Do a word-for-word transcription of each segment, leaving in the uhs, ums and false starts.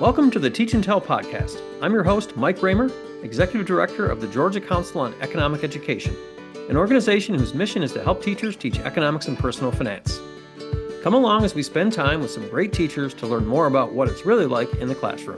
Welcome to the Teach and Tell podcast. I'm your host, Mike Raymer, Executive Director of the Georgia Council on Economic Education, an organization whose mission is to help teachers teach economics and personal finance. Come along as we spend time with some great teachers to learn more about what it's really like in the classroom.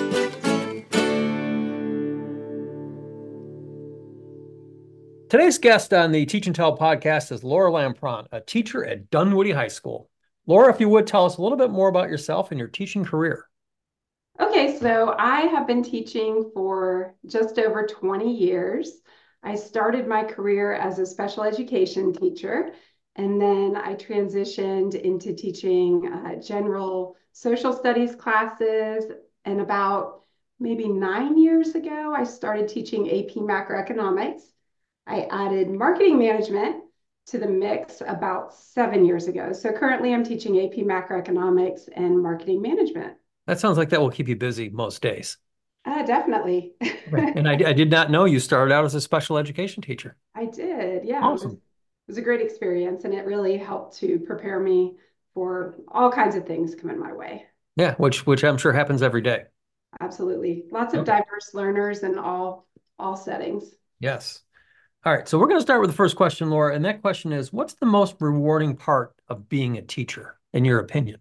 Today's guest on the Teach and Tell podcast is Laura Lampron, a teacher at Dunwoody High School. Laura, if you would tell us a little bit more about yourself and your teaching career. Okay, so I have been teaching for just over twenty years. I started my career as a special education teacher, and then I transitioned into teaching uh, general social studies classes. And about maybe nine years ago, I started teaching A P macroeconomics. I added marketing management to the mix about seven years ago. So currently I'm teaching A P macroeconomics and marketing management. That sounds like that will keep you busy most days. Uh, definitely. Right. And I, I did not know you started out as a special education teacher. I did. Yeah. It was, Awesome. it was a great experience, and it really helped to prepare me for all kinds of things coming my way. Yeah, which which I'm sure happens every day. Absolutely. Lots of Okay. diverse learners in all all settings. Yes. All right. So we're going to start with the first question, Laura. And that question is, what's the most rewarding part of being a teacher, in your opinion?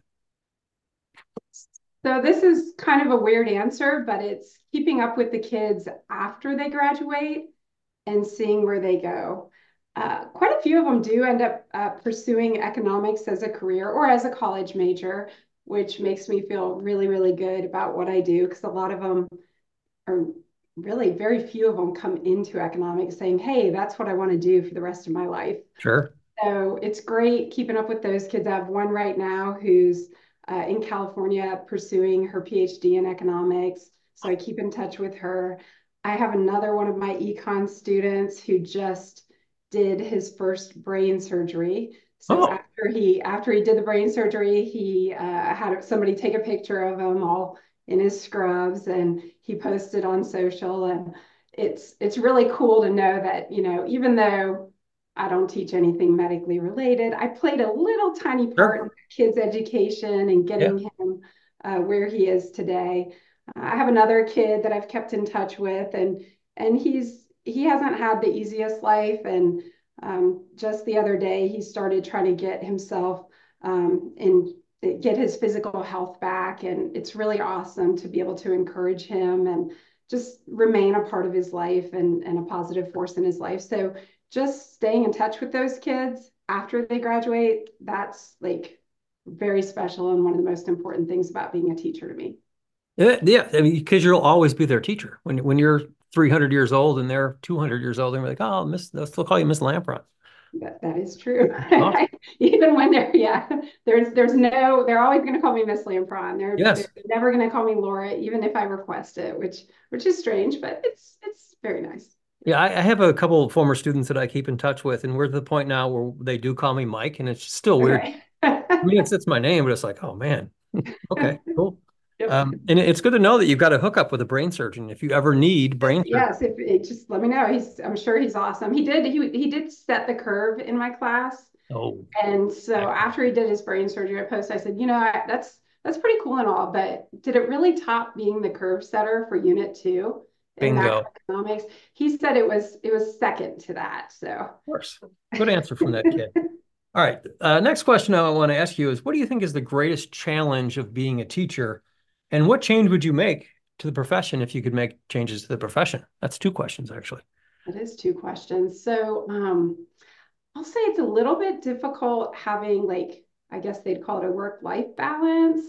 So this is kind of a weird answer, but it's keeping up with the kids after they graduate and seeing where they go. Uh, quite a few of them do end up uh, pursuing economics as a career or as a college major, which makes me feel really, really good about what I do, because a lot of them are really, very few of them come into economics saying, hey, that's what I want to do for the rest of my life. Sure. So it's great keeping up with those kids. I have one right now who's uh, in California pursuing her PhD in economics. So I keep in touch with her. I have another one of my econ students who just did his first brain surgery. So Oh, after he after he did the brain surgery, he uh, had somebody take a picture of him all in his scrubs, and he posted on social. And it's it's really cool to know that, you know, even though I don't teach anything medically related, I played a little tiny part sure. in kids' education and Yeah. getting him uh, where he is today. Uh, I have another kid that I've kept in touch with, and and he's he hasn't had the easiest life. And um, just the other day, he started trying to get himself um, and get his physical health back, and it's really awesome to be able to encourage him and just remain a part of his life and, and a positive force in his life. So just staying in touch with those kids after they graduate, that's like very special and one of the most important things about being a teacher to me. Yeah, yeah. I mean, because you'll always be their teacher. When when you're three hundred years old and they're two hundred years old, and we're like, oh, Miss, they'll still call you Miss Lampron. That that is true. Awesome. Even when they're, yeah, there's there's no, they're always going to call me Miss Lampron. They're they're Yes. never going to call me Laura, even if I request it, which which is strange, but it's it's very nice. Yeah, I, I have a couple of former students that I keep in touch with, and we're to the point now where they do call me Mike, and it's still weird. Okay. I mean, it's it's my name, but it's like, oh man. Okay, cool. Yep. Um, and it's good to know that you've got a hookup with a brain surgeon if you ever need Just, brain surgery. yes, if it, just let me know. He's I'm sure he's awesome. He did he he did set the curve in my class. Oh, And so okay. after he did his brain surgery, I posted, I said, you know, I, that's that's pretty cool and all, but did it really top being the curve setter for unit two in Bingo. macroeconomics? He said it was it was second to that. So Of course. Good answer from that kid. All right. Uh, next question I want to ask you is, what do you think is the greatest challenge of being a teacher? And what change would you make to the profession if you could make changes to the profession? That's two questions, actually. that is two questions. So um, I'll say it's a little bit difficult having, like, I guess they'd call it a work-life balance.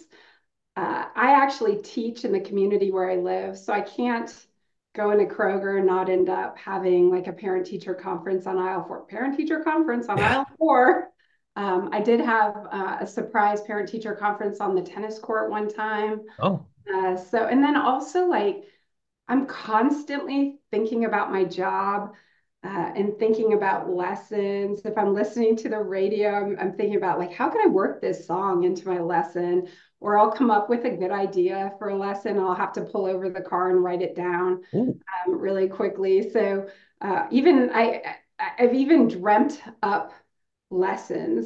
Uh, I actually teach in the community where I live, so I can't go into Kroger and not end up having like a parent teacher conference on aisle four. Parent teacher conference on Yeah. aisle four. Um, I did have uh, a surprise parent teacher conference on the tennis court one time. Oh, Uh, so, and then also like I'm constantly thinking about my job uh, and thinking about lessons. If I'm listening to the radio, I'm, I'm thinking about like, how can I work this song into my lesson? Or I'll come up with a good idea for a lesson. I'll have to pull over the car and write it down ooh, um, really quickly. So uh, even I, I've even dreamt up lessons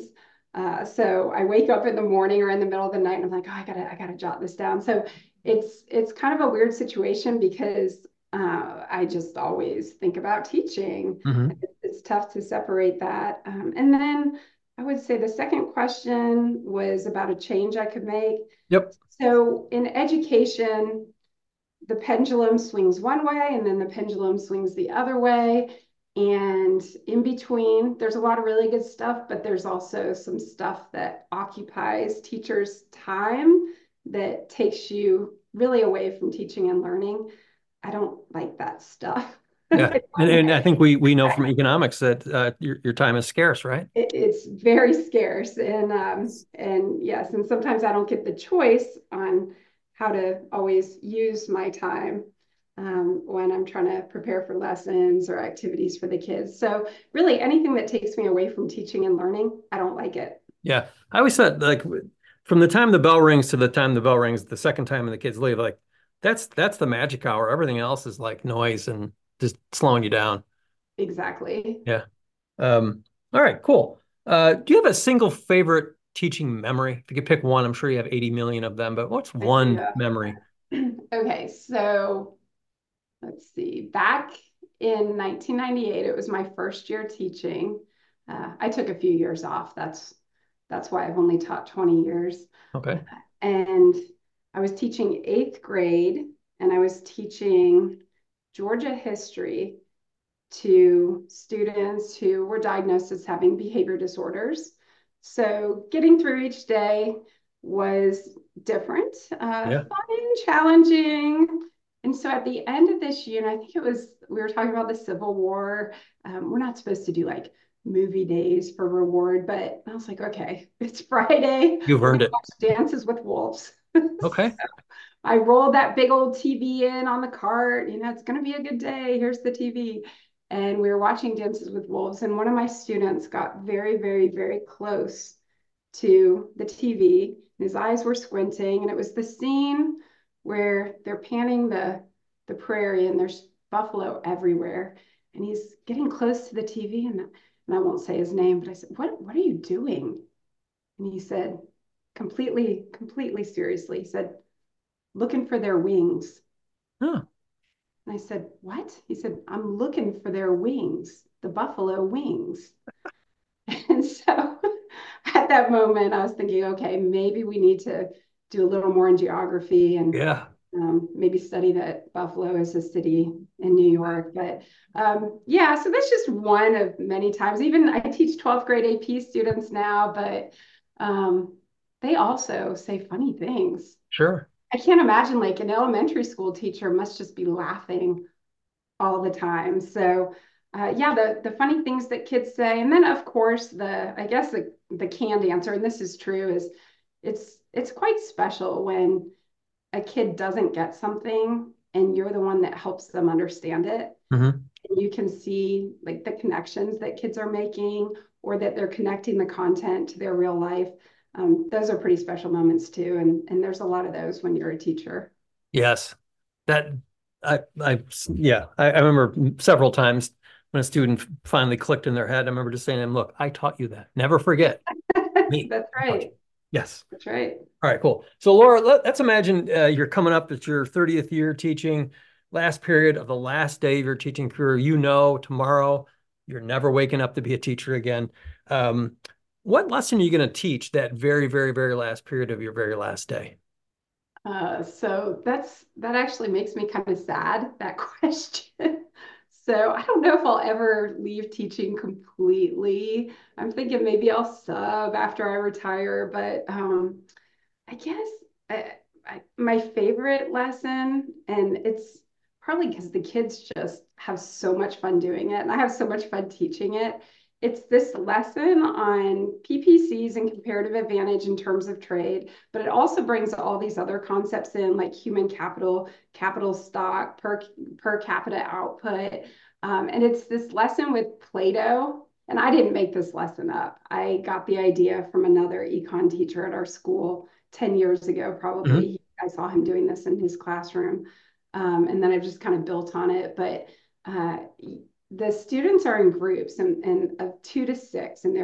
Uh, so I wake up in the morning or in the middle of the night and I'm like, oh, I gotta, I gotta jot this down. So it's it's kind of a weird situation because uh, I just always think about teaching. Hmm. It's tough to separate that. Um, and then I would say the second question was about a change I could make. Yep. So in education, the pendulum swings one way and then the pendulum swings the other way. And in between, there's a lot of really good stuff, but there's also some stuff that occupies teachers' time that takes you really away from teaching and learning. I don't like that stuff. Yeah. And, and I think we we know from economics that uh, your your time is scarce, right? It, it's very scarce, and um, and yes, and sometimes I don't get the choice on how to always use my time um, when I'm trying to prepare for lessons or activities for the kids. So really, anything that takes me away from teaching and learning, I don't like it. Yeah. I always said like from the time the bell rings to the time the bell rings the second time and the kids leave, like that's that's the magic hour. Everything else is like noise and just slowing you down. Exactly. Yeah. Um, all right, cool. Uh, do you have a single favorite teaching memory? If you could pick one, I'm sure you have eighty million of them, but what's I do. one memory? Okay, so let's see. Back in nineteen ninety-eight, it was my first year teaching. Uh, I took a few years off. That's that's why I've only taught twenty years. Okay. And I was teaching eighth grade, and I was teaching Georgia history to students who were diagnosed as having behavior disorders. So getting through each day was different, uh, Yeah. fun, challenging. And so at the end of this year, and I think it was, we were talking about the Civil War. Um, we're not supposed to do like movie days for reward, but I was like, okay, it's Friday. You've We're earned going to it. watch Dances with Wolves. Okay. I rolled that big old T V in on the cart. You know, it's going to be a good day. Here's the T V. And we were watching Dances with Wolves. And one of my students got very, very, very close to the T V. His eyes were squinting. And it was the scene where they're panning the, the prairie and there's buffalo everywhere. And he's getting close to the T V. And, and I won't say his name, but I said, what, what are you doing? And he said, completely, completely seriously, he said, looking for their wings. Huh. And I said, what? He said, I'm looking for their wings, the buffalo wings. And so at that moment, I was thinking, okay, maybe we need to do a little more in geography and Yeah. um, maybe study that Buffalo is a city in New York. But um, yeah, so that's just one of many times. Even I teach twelfth grade A P students now, but um, they also say funny things. Sure. I can't imagine like an elementary school teacher must just be laughing all the time. So uh, yeah, the the funny things that kids say, and then of course the I guess the the canned answer, and this is true, is it's it's quite special when a kid doesn't get something and you're the one that helps them understand it. Hmm. And you can see like the connections that kids are making or that they're connecting the content to their real life. Um, those are pretty special moments too. And, and there's a lot of those when you're a teacher. Yes. That I I yeah, I, I remember several times when a student finally clicked in their head. I remember just saying to them, look, I taught you that. Never forget me. That's I taught you. right. Yes. That's right. All right, cool. So Laura, let, us imagine uh, you're coming up at your thirtieth year teaching, last period of the last day of your teaching career. You know, tomorrow you're never waking up to be a teacher again. Um, what lesson are you going to teach that very, very, very last period of your very last day? Uh, so that's that actually makes me kind of sad, that question. So I don't know if I'll ever leave teaching completely. I'm thinking maybe I'll sub after I retire, but um, I guess I, I, my favorite lesson, and it's partly because the kids just have so much fun doing it, and I have so much fun teaching it. It's this lesson on P P Cs and comparative advantage in terms of trade, but it also brings all these other concepts in, like human capital, capital stock, per per capita output, um, and it's this lesson with Plato. And I didn't make this lesson up. I got the idea from another econ teacher at our school ten years ago, Mhm. probably. I saw him doing this in his classroom. Um, and then I've just kind of built on it. But uh, the students are in groups and, and of two to six, and they're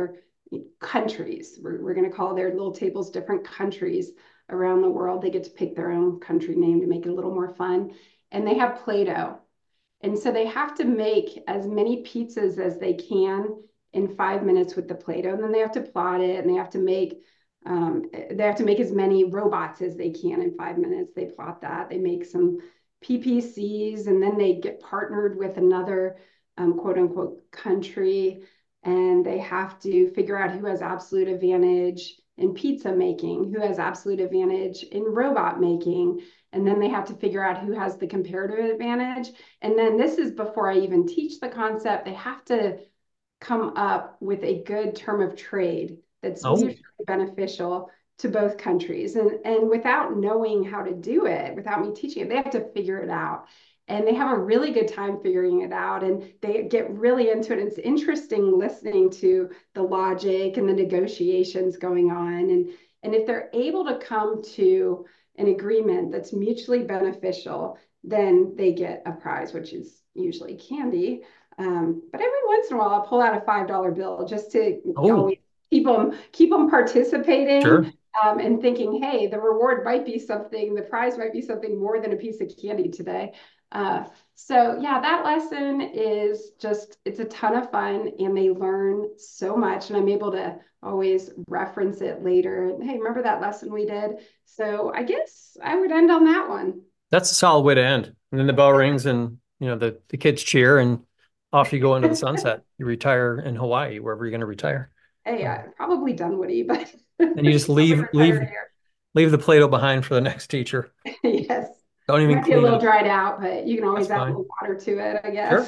countries. We're, we're going to call their little tables different countries around the world. They get to pick their own country name to make it a little more fun. And they have Play-Doh. And so they have to make as many pizzas as they can in five minutes with the Play-Doh. And then they have to plot it, and they have to make um, they have to make as many robots as they can in five minutes. They plot that. They make some P P Cs, and then they get partnered with another um, quote unquote country, and they have to figure out who has absolute advantage in pizza making, who has absolute advantage in robot making, and then they have to figure out who has the comparative advantage. And then this is before I even teach the concept. They have to come up with a good term of trade that's Oh, mutually beneficial to both countries. And, and without knowing how to do it, without me teaching it, they have to figure it out. And they have a really good time figuring it out, and they get really into it. It's interesting listening to the logic and the negotiations going on. And, and if they're able to come to an agreement that's mutually beneficial, then they get a prize, which is usually candy. Um, but every once in a while, I'll pull out a five dollar bill just to oh, always keep them keep them participating, sure. um, and thinking, hey, the reward might be something, the prize might be something more than a piece of candy today. Uh, so yeah, that lesson is just, it's a ton of fun, and they learn so much, and I'm able to always reference it later. Hey, remember that lesson we did? So I guess I would end on that one. That's a solid way to end. And then the bell rings and, you know, the, the kids cheer and off you go into the sunset. You retire in Hawaii, wherever you're going to retire. Hey, Um, uh, probably Dunwoody, but and you just probably leave, leave, retire leave the Play-Doh behind for the next teacher. here. Yes. Don't even Might be a clean little it. dried out, but you can That's always add a fine. little water to it, I Sure. guess.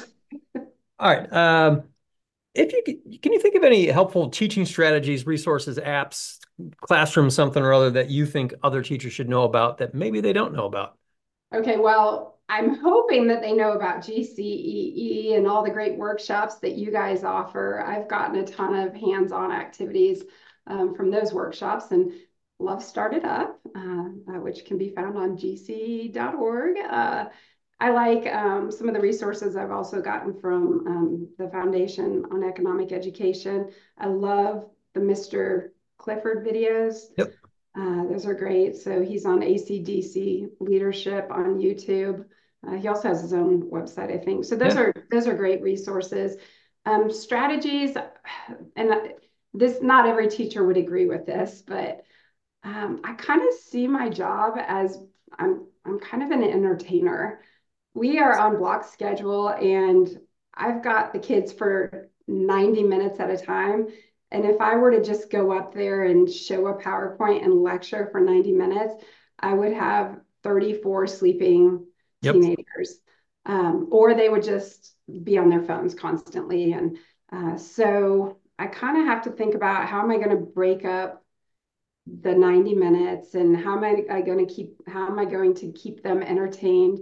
All right. Um, if you could, can you think of any helpful teaching strategies, resources, apps, classroom, something or other that you think other teachers should know about that maybe they don't know about? Okay, well, I'm hoping that they know about G C E E and all the great workshops that you guys offer. I've gotten a ton of hands-on activities um, from those workshops, and Love Started Up, uh, uh, which can be found on G C E dot org. Uh, I like um, some of the resources I've also gotten from um, the Foundation on Economic Education. I love the Mister Clifford videos. Yep. Uh, those are great. So he's on A C D C Leadership on YouTube. Uh, he also has his own website, I think. So those Yeah. are those are great resources. Um, strategies, and this, not every teacher would agree with this, but um, I kind of see my job as I'm I'm kind of an entertainer. We are on block schedule, and I've got the kids for ninety minutes at a time. And if I were to just go up there and show a PowerPoint and lecture for ninety minutes, I would have thirty-four sleeping Yep. teenagers, um, or they would just be on their phones constantly. And uh, so I kind of have to think about, how am I going to break up the ninety minutes, and how am I, I going to keep, how am I going to keep them entertained?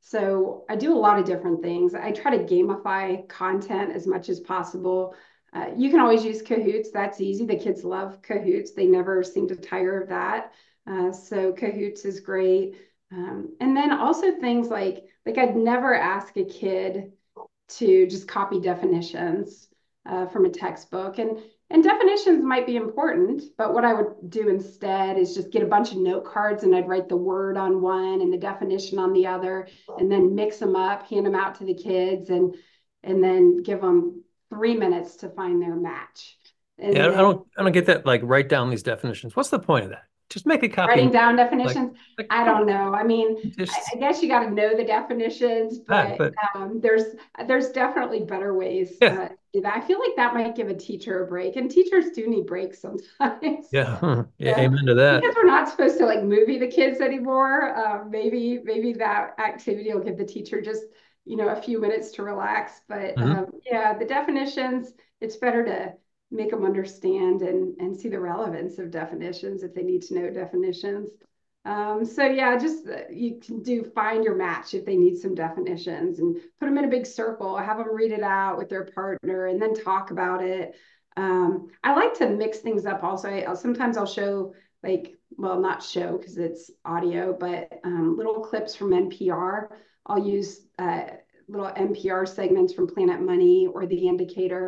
So I do a lot of different things. I try to gamify content as much as possible. Uh, you can always use Kahoots. That's easy. The kids love Kahoots. They never seem to tire of that. Uh, so Kahoots is great. Um, and then also things like, like I'd never ask a kid to just copy definitions uh, from a textbook. And and definitions might be important, but what I would do instead is just get a bunch of note cards, and I'd write the word on one and the definition on the other, and then mix them up, hand them out to the kids, and and then give them three minutes to find their match. Yeah. And I then don't, I don't get that. Like, write down these definitions. What's the point of that? Just make a copy. writing And down like, definitions, like, I come don't know. I mean, on, I, just I guess you got to know the definitions, that. but But um, there's there's definitely better ways yeah, uh, to do that. I feel like that might give a teacher a break, and teachers do need breaks sometimes. yeah, yeah. Yeah, Amen to that. because we're not supposed to like movie the kids anymore. Uh, maybe maybe that activity will give the teacher just, you know, a few minutes to relax. But Hmm. um, yeah, the definitions, it's better to make them understand and and see the relevance of definitions if they need to know definitions. Um, so yeah, just uh, you can do find your match if they need some definitions, and put them in a big circle, have them read it out with their partner, and then talk about it. Um, I like to mix things up also. I, I'll, sometimes I'll show, like, well, not show because it's audio, but um, little clips from N P R. I'll use uh, little N P R segments from Planet Money or The Indicator.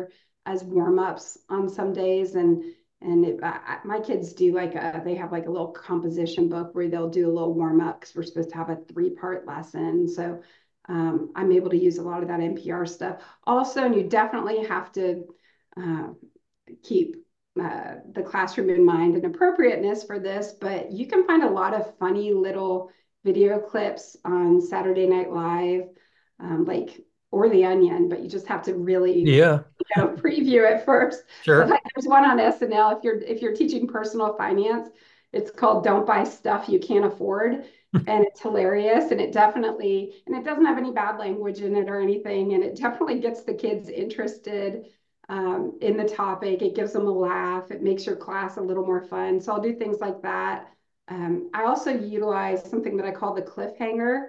as warm-ups on some days. And and it, I, my kids do like a, they have like a little composition book where they'll do a little warm-up because we're supposed to have a three-part lesson. So um, I'm able to use a lot of that N P R stuff. Also, and you definitely have to uh, keep uh, the classroom in mind and appropriateness for this, but you can find a lot of funny little video clips on Saturday Night Live, um, like or The Onion, but you just have to really Yeah, you know, preview it first. But sure. like, there's one on S N L if you're if you're teaching personal finance. It's called "Don't Buy Stuff You Can't Afford," and it's hilarious. And it definitely and it doesn't have any bad language in it or anything, and it definitely gets the kids interested um, in the topic. It gives them a laugh. It makes your class a little more fun. So I'll do things like that. Um, I also utilize something that I call the cliffhanger.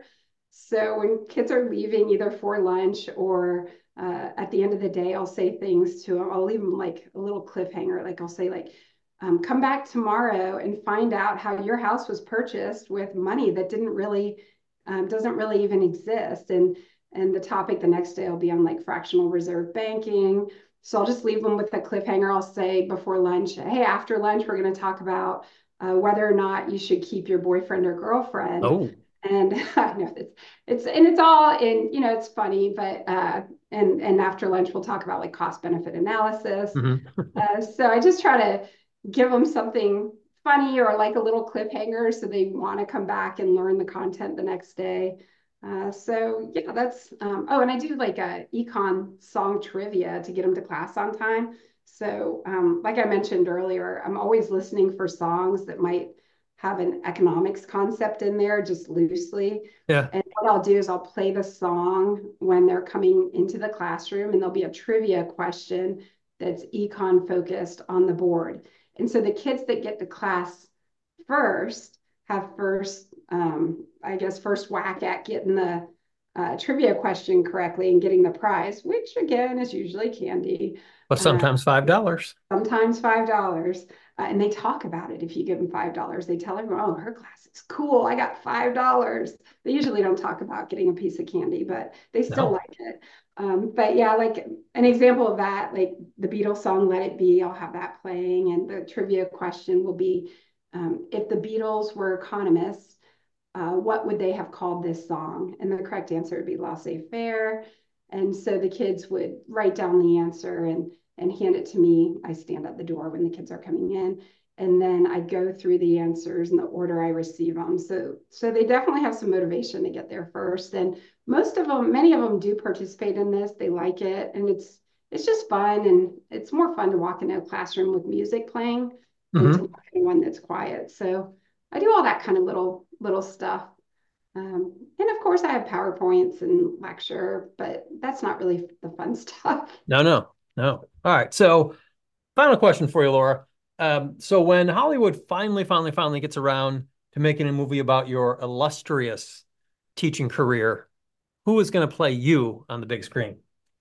So when kids are leaving either for lunch or uh, at the end of the day, I'll say things to them. I'll leave them like a little cliffhanger. Like I'll say like, um, come back tomorrow and find out how your house was purchased with money that didn't really, um, doesn't really even exist. And and the topic the next day will be on like fractional reserve banking. So I'll just leave them with a cliffhanger. I'll say before lunch, hey, after lunch, we're going to talk about uh, whether or not you should keep your boyfriend or girlfriend. Oh, And I know it's it's and it's all in, you know, it's funny, but uh, and and after lunch we'll talk about like cost benefit analysis. hmm. Uh, so I just try to give them something funny or like a little cliffhanger so they want to come back and learn the content the next day. Uh, so yeah, that's um, oh, and I do like a econ song trivia to get them to class on time. So um, like I mentioned earlier, I'm always listening for songs that might have an economics concept in there just loosely. Yeah. And what I'll do is I'll play the song when they're coming into the classroom, and there'll be a trivia question that's econ focused on the board. And so the kids that get to class first have first, um, I guess, first whack at getting the uh, trivia question correctly and getting the prize, which again is usually candy. But Uh, sometimes five dollars. sometimes five dollars. Uh, and they talk about it if you give them five dollars. They tell everyone, oh, her class is cool. I got five dollars. They usually don't talk about getting a piece of candy, but they still No. like it. Um, but yeah, like an example of that, like the Beatles song Let It Be, I'll have that playing. And the trivia question will be um, if the Beatles were economists, uh, what would they have called this song? And the correct answer would be laissez-faire. And so the kids would write down the answer and and hand it to me. I stand at the door when the kids are coming in, and then I go through the answers in the order I receive them. So so they definitely have some motivation to get there first. And most of them, many of them do participate in this. They like it, and it's it's just fun, and it's more fun to walk into a classroom with music playing than to Hmm. walk in one that's quiet. So I do all that kind of little little stuff. Um, and of course, I have PowerPoints and lecture, but that's not really the fun stuff. No, no, no. All right. So, final question for you, Laura. Um, so, when Hollywood finally, finally, finally gets around to making a movie about your illustrious teaching career, who is going to play you on the big screen?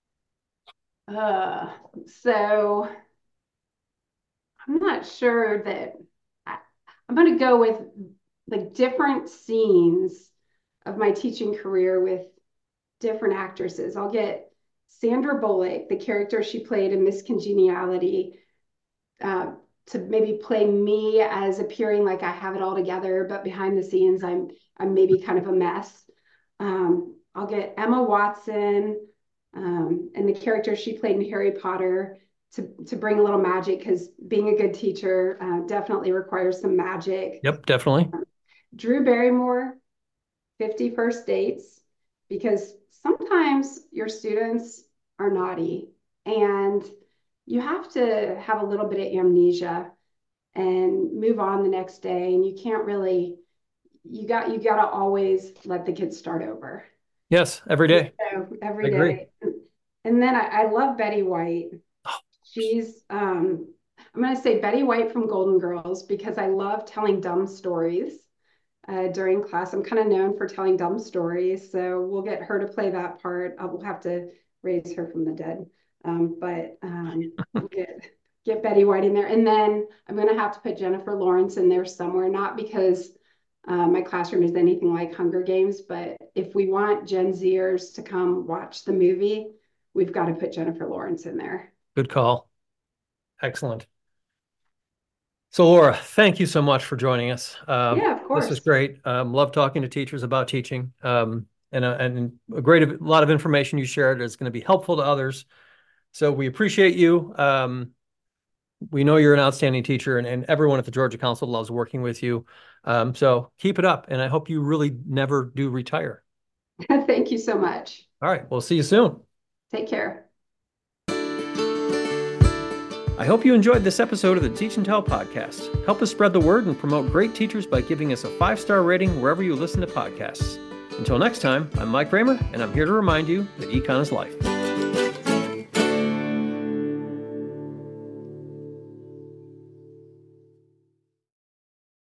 Uh, so I'm not sure that I, I'm going to go with like different scenes of my teaching career with different actresses. I'll get Sandra Bullock, the character she played in Miss Congeniality, uh, to maybe play me as appearing like I have it all together, but behind the scenes, I'm I'm maybe kind of a mess. Um, I'll get Emma Watson um, and the character she played in Harry Potter to to bring a little magic because being a good teacher uh, definitely requires some magic. Yep, definitely. Drew Barrymore, fifty First Dates, because sometimes your students are naughty and you have to have a little bit of amnesia and move on the next day. And you can't really, you got, you got to always let the kids start over. Yes, every day. So I every agree. day. And then I, I love Betty White. She's, um, I'm going to say Betty White from Golden Girls because I love telling dumb stories uh, during class. I'm kind of known for telling dumb stories, so we'll get her to play that part. I will have to raise her from the dead, um, but um, we'll get get Betty White in there, and then I'm going to have to put Jennifer Lawrence in there somewhere. Not because uh, my classroom is anything like Hunger Games, but if we want Gen Zers to come watch the movie, we've got to put Jennifer Lawrence in there. Good call. Excellent. So Laura, thank you so much for joining us. Um, Yeah, of this is course. great. Um, love talking to teachers about teaching. Um, and, a, and a great a lot of information you shared is going to be helpful to others. So we appreciate you. Um, we know you're an outstanding teacher, and, and everyone at the Georgia Council loves working with you. Um, so keep it up, and I hope you really never do retire. Thank you so much. All right, we'll see you soon. Take care. I hope you enjoyed this episode of the Teach and Tell podcast. Help us spread the word and promote great teachers by giving us a five-star rating wherever you listen to podcasts. Until next time, I'm Mike Raymer, and I'm here to remind you that econ is life.